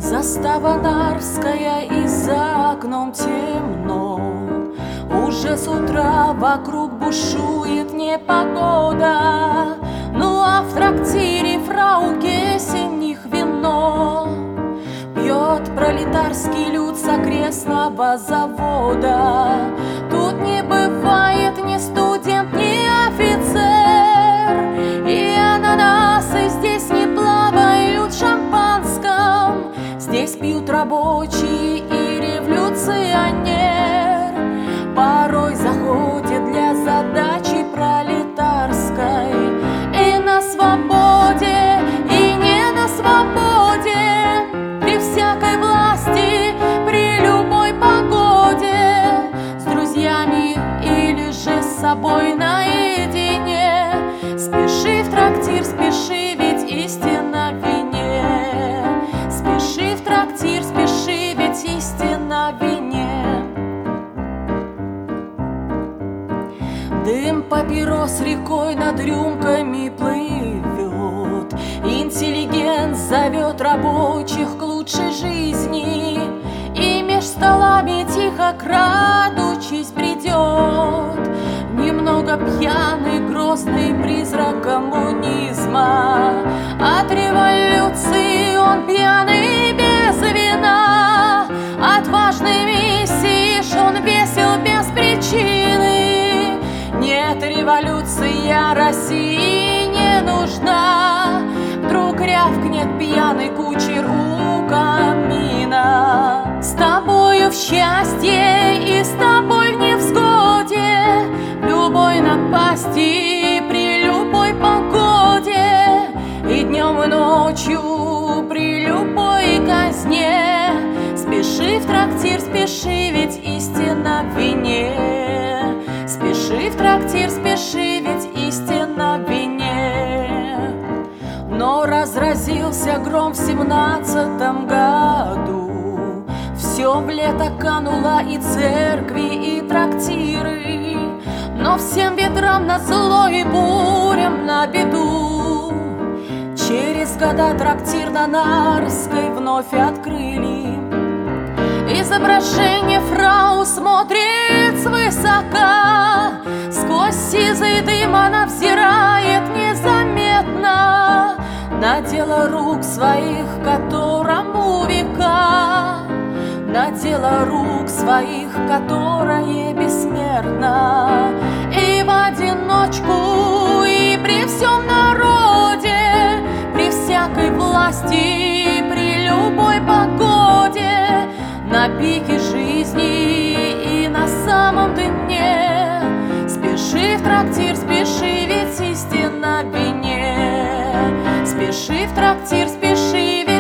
Застава Нарская, и за окном темно. Уже с утра вокруг бушует непогода. Ну а в трактире фрау Гессених вино пьет пролетарский люд с окрестного завода. Тут не бывает ни студент, ни офицер, и ананасы здесь не плавают в шампанском. Здесь пьют рабочие и революционер. Порой заходит для задачи пролетарской. И на свободе, и не на свободе, при всякой власти, при любой погоде, с друзьями или же с собой наедине. Спеши в трактир, спеши, ведь истина в вине. Спеши в трактир, спеши, ведь истина в вине. Дым папирос рекой над рюмками плывет. Интеллигент зовет рабочих к лучшей жизни, и меж столами тихо, крадучись, бредет немного пьяный, грозный призрак коммунизма. От революции он пьяный без вина, от важной миссии ж он весел без причины. Нет, революция России не нужна. Вдруг рявкнет пьяный кучер у камина. С тобою в счастье и с тобой в невзгоде, любой напасти при любой погоде, и днем и ночью при любой казне. Спеши в трактир, спеши, ведь истина в вине. Спеши в трактир, спеши, ведь истина в вине. Но разразился гром в 17-м году. Все в лето кануло, и церкви, и трактиры. Но всем ветрам назло и бурям на беду через года трактир на Нарской вновь открыли. Изображение фрау смотрит свысока, сквозь сизый дым она взирает незаметно на дело рук своих, которому века, на дело рук своих, которое бессмертно. И в одиночку, и при всем народе, при всякой власти, при любой погоде, на пике жизни и на самом дне. Спеши в трактир, спеши, ведь истина в вине. Спеши в трактир, спеши, ведь